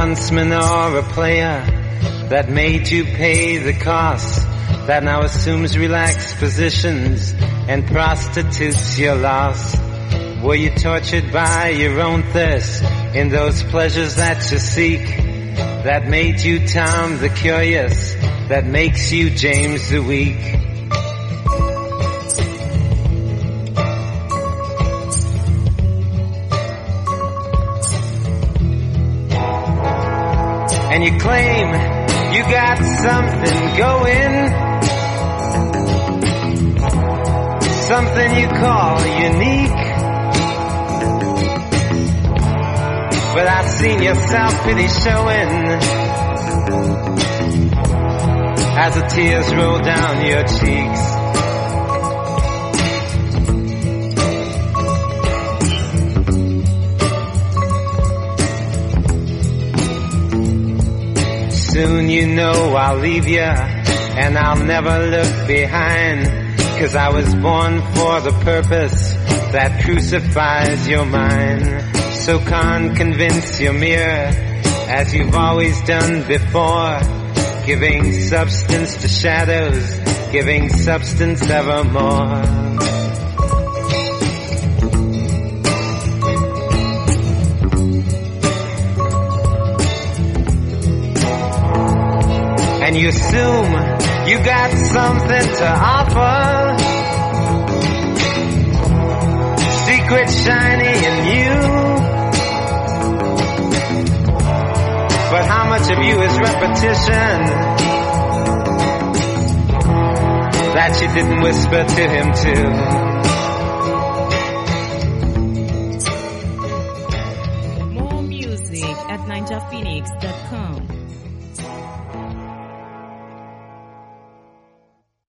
huntsman or a player that made you pay the cost, that now assumes relaxed positions and prostitutes your loss? Were you tortured by your own thirst in those pleasures that you seek, that made you Tom the Curious, that makes you James the Weak? And you claim you got something going, something you call unique. But I've seen your self-pity showing as the tears roll down your cheeks. Soon you know I'll leave you, and I'll never look behind, 'cause I was born for the purpose that crucifies your mind. So convince your mirror, as you've always done before, giving substance to shadows, giving substance evermore. And you assume you got something to offer, secret shiny in you. But how much of you is repetition that you didn't whisper to him too? More music at ninjaphoenix.com.